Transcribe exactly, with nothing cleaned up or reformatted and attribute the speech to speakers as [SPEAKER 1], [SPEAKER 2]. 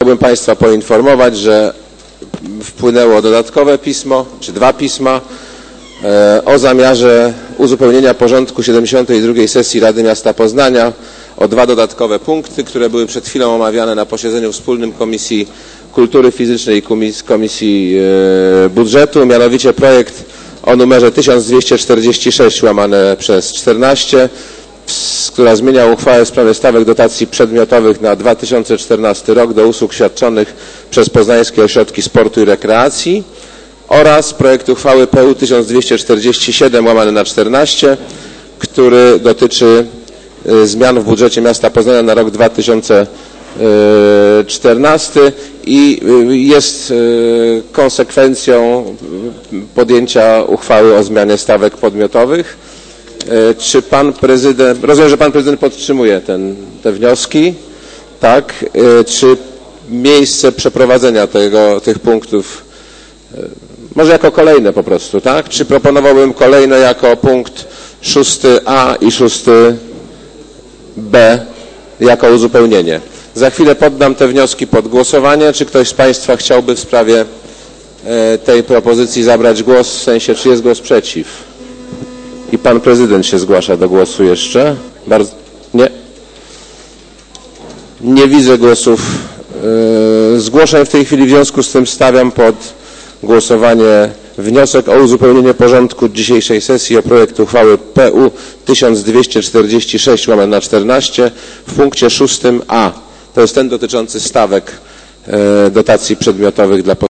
[SPEAKER 1] Chciałbym Państwa poinformować, że wpłynęło dodatkowe pismo, czy dwa pisma e, o zamiarze uzupełnienia porządku siedemdziesiątej drugiej sesji Rady Miasta Poznania o dwa dodatkowe punkty, które były przed chwilą omawiane na posiedzeniu wspólnym Komisji Kultury Fizycznej i Komisji e, Budżetu, mianowicie projekt o numerze tysiąc dwieście czterdzieści sześć łamane przez czternaście, która zmienia uchwałę w sprawie stawek dotacji przedmiotowych na dwa tysiące czternasty rok do usług świadczonych przez poznańskie ośrodki sportu i rekreacji, oraz projekt uchwały P U tysiąc dwieście czterdzieści siedem łamane na czternaście, który dotyczy zmian w budżecie miasta Poznania na rok dwa tysiące czternasty i jest konsekwencją podjęcia uchwały o zmianie stawek podmiotowych. Czy pan prezydent, rozumiem, że pan prezydent podtrzymuje ten, te wnioski, tak? Czy miejsce przeprowadzenia tego, tych punktów, może jako kolejne po prostu, tak? Czy proponowałbym kolejne jako punkt szósty A i szósty B jako uzupełnienie? Za chwilę poddam te wnioski pod głosowanie. Czy ktoś z Państwa chciałby w sprawie tej propozycji zabrać głos, w sensie, czy jest głos przeciw? I pan prezydent się zgłasza do głosu jeszcze. Bardzo, nie? Nie widzę głosów yy, zgłoszeń w tej chwili, w związku z tym stawiam pod głosowanie wniosek o uzupełnienie porządku dzisiejszej sesji o projekt uchwały P U tysiąc dwieście czterdzieści sześć łamane na czternaście w punkcie szóstym A. To jest ten dotyczący stawek yy, dotacji przedmiotowych dla